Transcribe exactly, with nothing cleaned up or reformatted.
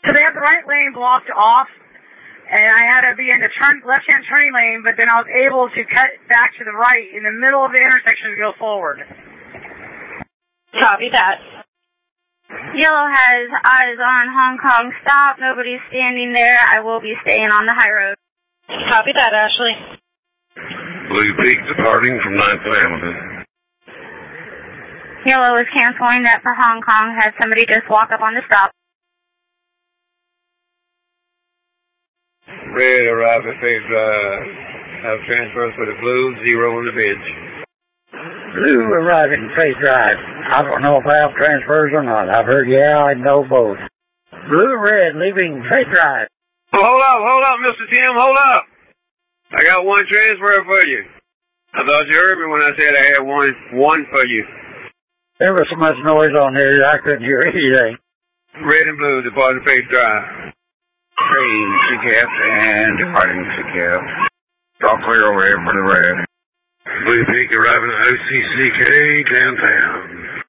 So they had the right lane blocked off, and I had to be in the turn, left-hand turning lane, but then I was able to cut back to the right in the middle of the intersection to go forward. Copy that. Yellow has eyes on Hong Kong stop. Nobody's standing there. I will be staying on the high road. Copy that, Ashley. Blue Peak departing from ninth Avenue. Yellow is canceling that for Hong Kong. Had somebody just walk up on the stop. Red arrive at Phase Drive. Have transfers for the blue, zero on the bridge. Blue arriving at Phase Drive. I don't know if I have transfers or not. I've heard yeah, I know both. Blue, red, leaving Phase Drive. Oh, hold up, hold up, Mister Tim, hold up. I got one transfer for you. I thought you heard me when I said I had one, one for you. There was so much noise on there I couldn't hear anything. Red and blue departing Phase Drive. Train C C F and departing C C F. All clear over here for the red. Blue Peak arriving at O C C K downtown.